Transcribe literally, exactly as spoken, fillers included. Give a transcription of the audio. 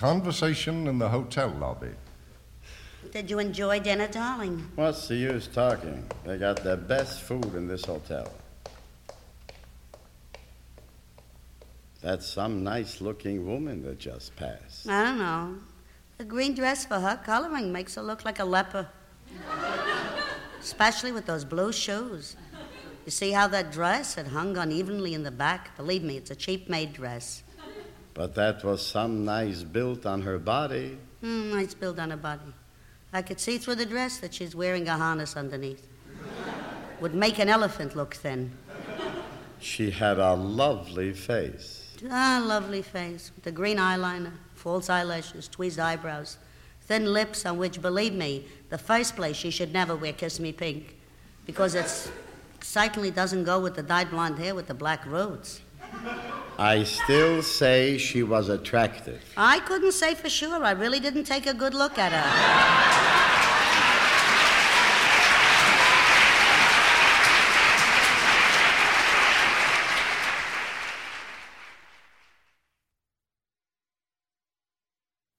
Conversation in the hotel lobby. Did you enjoy dinner, darling? What's the use talking? They got the best food in this hotel. That's some nice-looking woman that just passed. I don't know. The green dress for her coloring makes her look like a leper. Especially with those blue shoes. You see how that dress had hung unevenly in the back? Believe me, it's a cheap-made dress. But that was some nice build on her body. Mm, nice build on her body. I could see through the dress that she's wearing a harness underneath. Would make an elephant look thin. She had a lovely face. Ah, lovely face. With the green eyeliner, false eyelashes, tweezed eyebrows, thin lips on which, believe me, the first place she should never wear Kiss Me Pink. Because it certainly doesn't go with the dyed blonde hair with the black roots. I still say she was attractive. I couldn't say for sure. I really didn't take a good look at her.